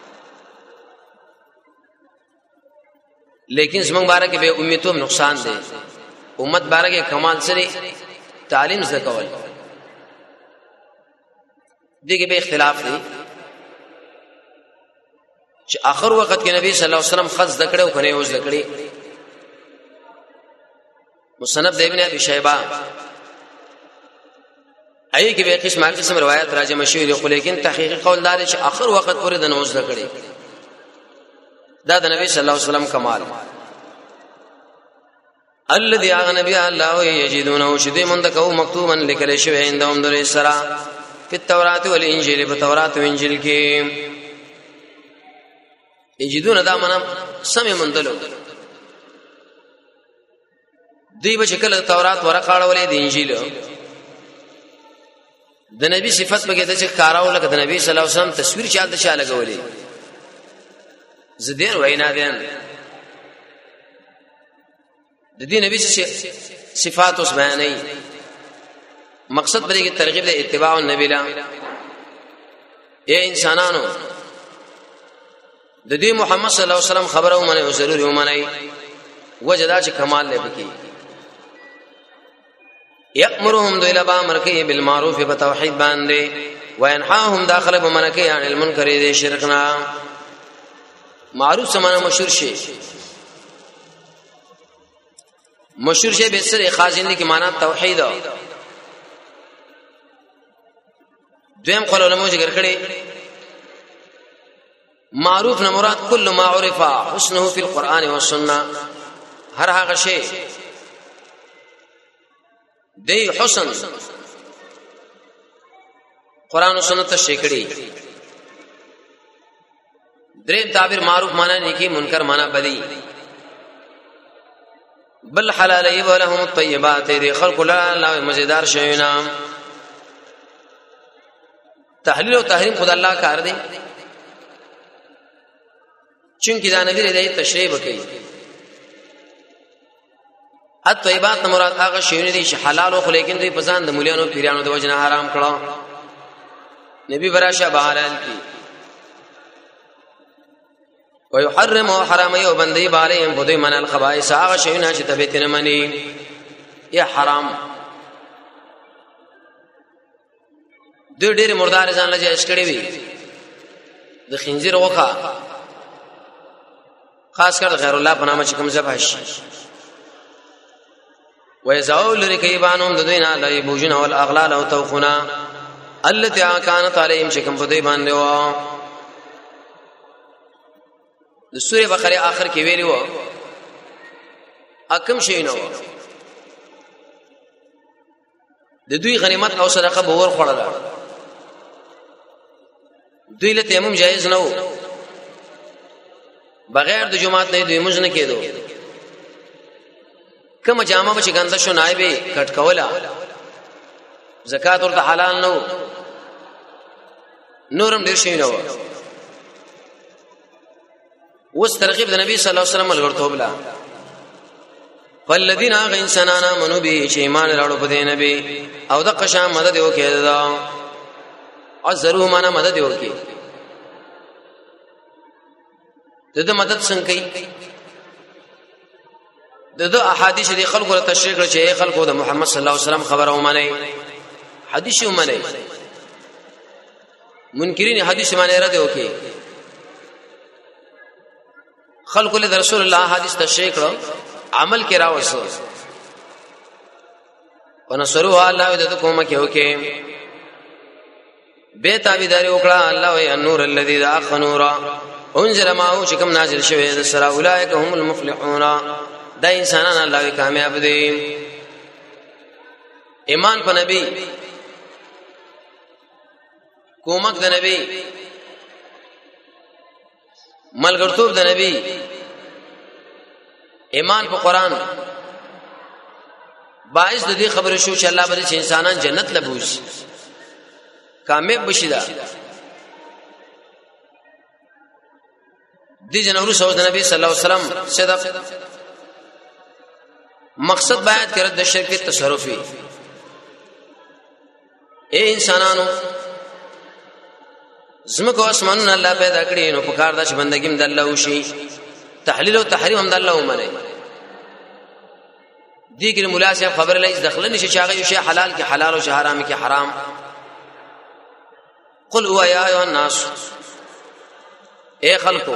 لیکن زمونږ بارے کې به امیتوب نقصان دی. امت بارے کې کمال سره تعلیم زده کول دغه به اختلاف دی چې اخر وخت کې نبی صلی الله علیه وسلم خص ذکر او کنه او ذکرې. مصنف د ابن ابي شيبه ای کې به قسم روایت راجمه شوی دی، خو لیکن تحقیق قول دار چې اخر وخت پورې د نوز ذکرې دا د نبی صلی الله علیه وسلم کمال. الذي نبي الله يجدونه شدي من دکو مکتوبا لکل شوی عندهم در سرا فی التوراۃ والانجیل، په تورات او انجیل کې یجدون دا معنا سم مندلو. دوی به شکل تورات ورقاړولې د انجیل د نبی صفات به کې د ښکاراو لکه د نبی صلی الله علیه وسلم تصویر چالت شا لګولې زدين وینا دین د دې نبی صفات اوس بیانې. مقصد بری کی ترغیب د اتباع النبی لا. اے انسانانو د دې محمد صلی الله علیه وسلم خبره ومنه او ضروري ومنه وجدا چې کمال لبکی. یامرهم ذل بامرکی بالمعروف بتوحید باندې وینحاهم داخله بمنکی عن المنکر دې شرکنا. معروف سمانه مشهور شي، مشهور شي به سره خازن کی معنا توحید. دویم قول علماء ذکر کړي معروف نه مراد کل ما عرف حسنه فی القرآن والسنه، هر هغه شی دی حسن قرآن و سنت ته کړي. دریم تعبیر معروف معنا نیکی، منکر معنا بدی. بل حلال ولهم الطيبات دي خلق الله مزیدار شینا. تحلیل او تحریم خدای الله کار دی، چونکی دا نبی دې تشریح وکړي. الطيبات مراد هغه شیونه دي چې حلال او لیکن دوی په ځان د مليانو پیرانو د وجنه حرام کړه. نبی براشه بهاران کی ويحرم حرام یو بندي بالهم بدوی من الخبائث هغه شیونه چې تبیت نه مني یا حرام. دوی ډېر مردار ځان لږه اسکړې وي د خنزیر وخه خاص کر غیر الله په نامه چې کوم ذبح شي ويزعول ركيبانهم ددوینا لای بوجن او الاغلال او توخنا التي كانت عليهم شکم په دوی باندې و د سوره بقره اخر کې ویلی و اکم شي نو د دوی غنیمت او صدقه به ور خړل دوی له تیمم جایز نه و بغیر د جمعات نه دوی مزنه کېدو کوم جامه به څنګه شو نایبه کټ کولا زکات ورته حلال نو نورم ډیر شي نو وس ترغیب د نبی صلی الله علیه وسلم ورته وبلا فالذین آغا انسانانا منو بی چه ایمان لڑو پده نبی او دا قشام مدد اوکی دا عزرو مانا مدد اوکی دا مدد سنکی دا احادیث دی خلقو لتشریق رچه خلقو دا محمد صلی اللہ علیہ وسلم خبر اومانی حدیث اومانی منکرین حدیث مانی رد اوکی خلقو لد رسول اللہ حدیث تشریق رو عمل کې راوسو ونصروها الله دې کومه کې وکي به تابعداري وکړه الله وي النور الذي ذاق نورا انزل ما شکم نازل شوی د سرا اولئک هم المفلحون دا انسانان الله کامیاب دي ایمان په نبی کومک د نبی ملګرتوب د نبی ایمان په قران باعث د دې خبره شو چې الله به انسانان جنت لبوش کامیاب بشي دا دي جنورو سعود نبی صلی الله علیه وسلم صدق مقصد باید کړه د شرک تصرفي اے انسانانو زمکو اسمانونه الله پیدا کړی نو په کار د بندګۍ د الله وشي تحلیل او تحریم هم د الله ومنه دي کې مولا صاحب خبر لای داخله نشي چاغه یو شی حلال کې حلال او حرام کې حرام قل هو یا ایها الناس اے خلقو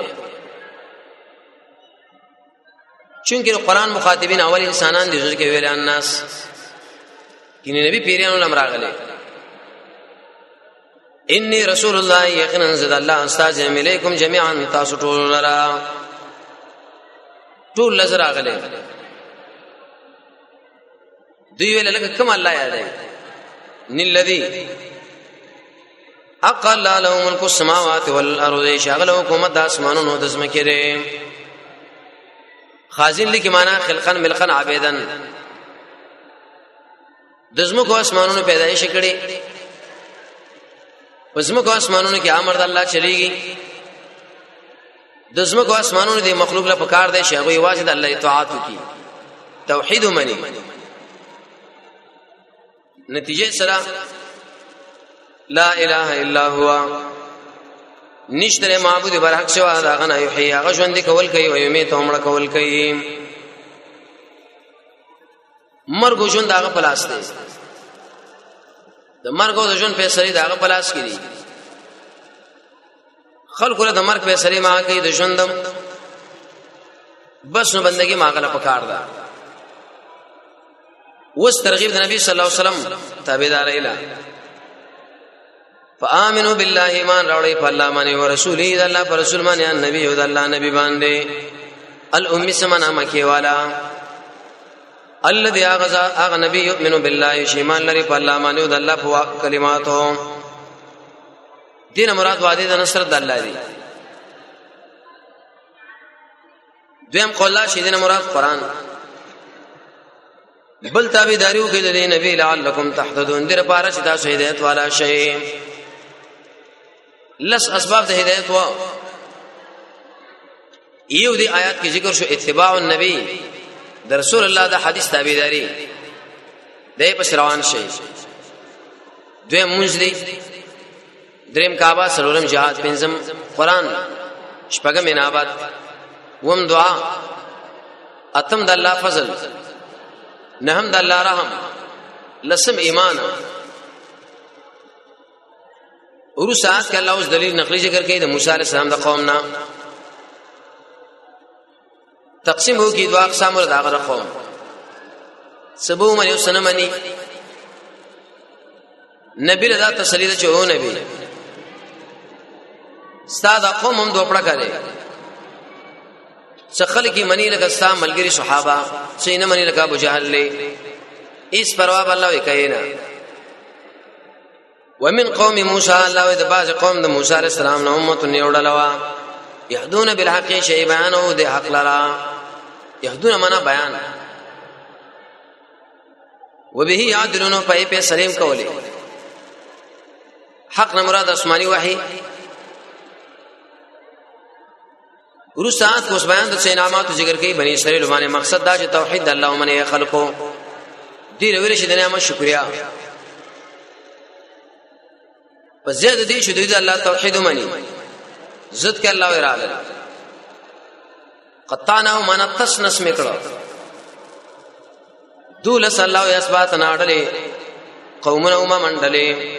چونکه قرآن مخاطبین اول انسانان دي ځکه ویل الناس کینه نبی پیرانو لم راغله انی رسول الله یقینا زد الله استاذ علیکم جميعا تاسو ټول لرا ټول لزر راغله دی ویل لکه کوم الله یاد دی نلذی اقل له ملک السماوات والارض شغله حکومت د اسمانونو د زمکه دی خازن لکی معنا خلقن ملقن عبیدن د زمکو اسمانونو پیدایش کړي وزمکو اسمانونو کې امر د الله چلیږي د زمکو اسمانونو د مخلوق له پکار دی شی هغه واجد الله اطاعت کی توحید منی نتیجه سره لا اله الا هو نشتره معبود برحق سوا دا غنا یحیی هغه ژوند کول کوي او یمیت همړه کول کوي مرګ ژوند هغه پلاس دی د مرګ او د ژوند په سری داغه پلاس کړي خلکو له د مرګ په سری ما کوي د ژوندم بس نو بندگی ماغله پکار ده وس ترغیب د نبی صلی الله علیه وسلم تابعدار اله فآمنوا بالله ایمان راوړی په الله باندې او رسوله د الله پر رسول باندې نبی او د الله نبی باندې الامه سمنا مکی والا الذي اغى نبي يؤمن بالله شيمان لري په الله باندې او د الله په کلماتو دین مراد وعده د نصرت د الله دی دویم قول الله شیدنه مراد قران بل تابعداریو کې د نبی لعلکم تهتدون در پاره چې تاسو هدایت والا شئ لس اسباب د هدایت وا یو دی آیات کې ذکر شو اتباع النبی د رسول الله د حدیث تابعداري دای په روان شي دویم منځ دریم کعبه سلورم جهاد پنځم قران شپږم انابت وم دعا اتم د الله فضل نهم د الله رحم لسم ایمان ورسات کې الله اوس دلیل نقلی ذکر کوي د موسی عليه السلام د قوم نه تقسیم وو کې دوه اقسام ور داغه قوم سبو من یو سنمنی نبی له تسلی ده چې او نبی استاد قوم هم دوه پړه کړي څخل کې منی لکه ستا ملګری صحابه سینه منی لکه ابو جهل له اس پروا الله وکینا ومن قوم موسی الله د باز قوم د موسی عليه السلام نو امه نیوړلوا يهدون بالحق شيبان او د حق لرا يهدون معنا بیان وبه يعدلون په سلیم کولی حق نه مراد آسمانی وحی ورسات کوس بیان د انعامات ذکر کوي بني اسرائیل باندې مقصد دا چې توحید الله ومن خلقو دې ویل شي د نعمت شکریا په زیاد دې شو د الله توحید ومني زد کې الله اراده قطعنا ومن تسنس میکړه دولس الله اسبات ناړلې قومونه وما منډلې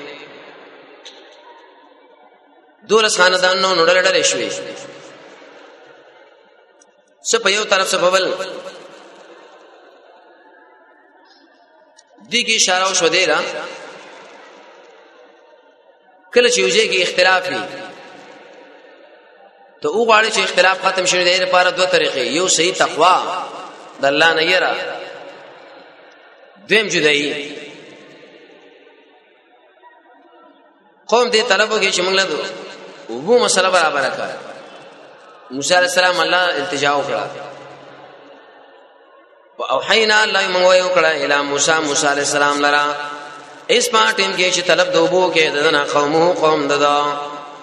دولس خاندانونو نړلې شوې څه په یو طرف څه په بل دي کې اشاره شو دی را کله چې یوځای کې اختلاف وي ته وګورئ چې اختلاف ختم شوی دی لپاره دوه طریقې یو صحیح تقوا د الله نه یره دویم جدایي قوم دې طلبو کې چې موږ له وبو مسله برابر کړه موسی عليه السلام الله التجا وکړه او حینا الله موږ یو کړه اله موسی عليه السلام لرا اس ما ټیم کې چې طلب دوبو کې دنا قوم ددا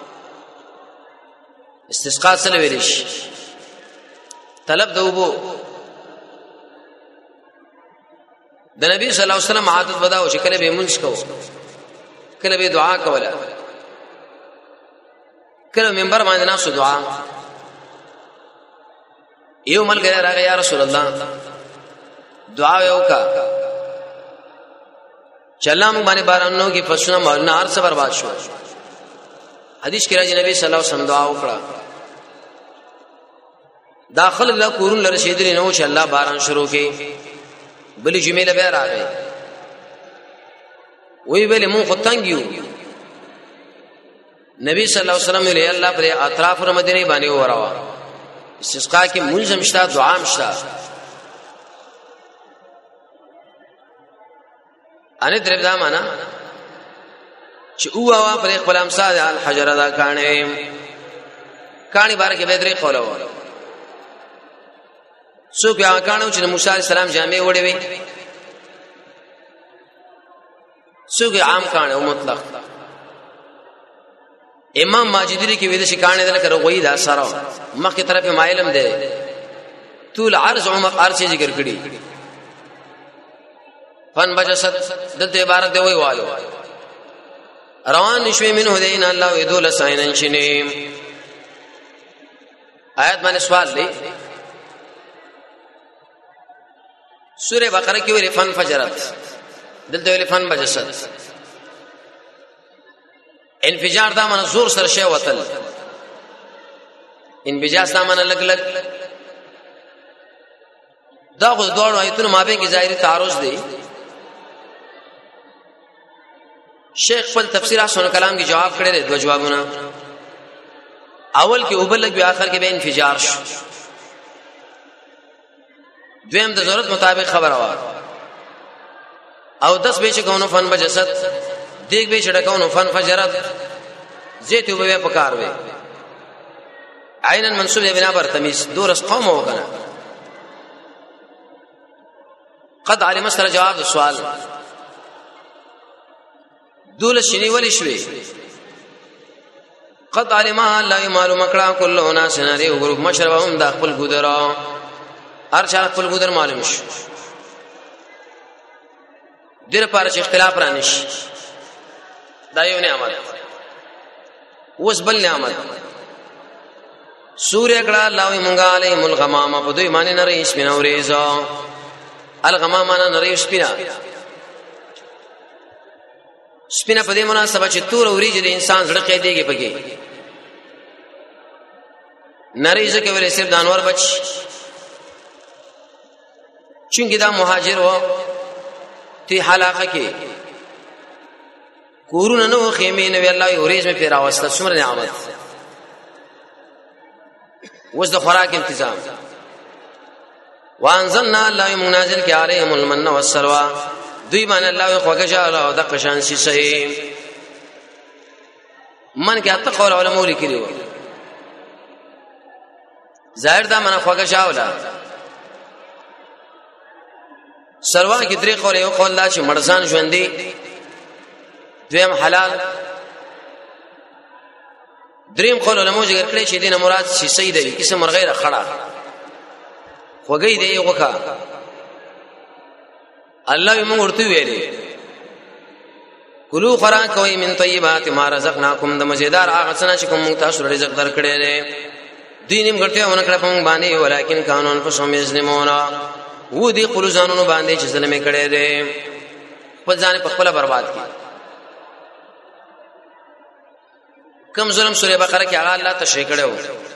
استسقاء سره ویلش طلب دوبو د نبی صلی الله علیه وسلم عادت بداو چې کله به منځ کو کله به دعا کوله کله منبر باندې ناسو دعا یو ملګری راغی یا رسول الله دعا وکا چلام باندې بارانو کې فسونه مالنا هر څه برباد شو حدیث کې راځي نبی صلی الله علیه وسلم دعا وکړه داخل له کورن لرشیدل نو چې الله باران شروع کړي بلی جمیله به راغی وی بلی مون خطنګیو نبی صلی الله علیه وسلم له الله پر اطراف مدینه باندې وراوه استسقاء کې ملزم شته دعا مشته ان درب دا معنا چې اوه پر خپل امثال الحجر دا کانی بارکه به درې قوله و څوک یا کانو چې موسی عليه السلام جامع وړي وي څوک عام کانو مطلق امام ماجدی کې ویل شي کانه دل کړه وې دا سره مخ کی طرف مایلم ده طول عرض عمق عرض ذکر کړي فن بجسد دته عبارت دی وی والو روان نشوي منه دین الله يدول ساينن شنیم آیت باندې سوال دی سوره بقره کې ویل فن فجرت دلته ویل فن بجسد انفجار دا من زور سره شی وتل انفجار دا من لګ لګ دا خو دوه آیتونو مابین کې ظاهري تعارض دی شیخ خپل تفسیر احسن کلام کې جواب کړی دی دوه جوابونه اول کې وبلګ بیا اخر کې به انفجار شو دویم د ضرورت مطابق خبره وا او 10 به چې کوونو فن بجسد دیګ به چډکاونو فن فجرت زيتو به پکار وي عینا منصوب بنا بر تمیز دورس قوم وکنه قد علم سره جواب سوال دول شنی ولی شوي قد علم الله معلوم کړه کله ناس نری او ګروپ مشربهم د خپل ګودرا هر چا خپل ګودر معلوم شي ډیر پر چې اختلاف رانش دا یو نعمت اوس بل نعمت سورہ کړه الله مونږه علی ملغمامه په دوی باندې نری اسپینا ورېزا الغمامه نری اسپینا سپینه په دې مناسبه چې تور اوریج د انسان زړه کې دیږي پکې نری ځکه ولې صرف د انور بچ چونګې دا مهاجر و تی حلاقه کې کورونه نو خیمه نو الله اوریج می پیرا واسطه څومره نعمت وز د خوراک تنظیم وانزلنا الله منازل کې عليهم المن والسلوى دوی باندې الله خوګه او د قشان شي صحیح من کې اته قول علماء لیکلي ظاهر دا من خوګه شاولا سلوا کې درې قول یو قول لا چې مرزان ژوندې دویم حلال دریم قول علماء ذکر کړی چې دینه مراد شي صحیح دی کیسه مرغیره خړه خوګي دی وکا الله یې موږ ورته ویلې کلو خوراک کوي من طیبات ما رزقناکم د مزیدار هغه څه چې کوم تاسو رزق درکړي دي دینم ګټه ونه کړه په باندې ولیکن قانون په سم یظلمون و دي خپل ځانونو باندې چې ظلم کړي دي په ځان په خپل برباد کړي کم ظلم سورې بقره کې هغه الله تشریح کړو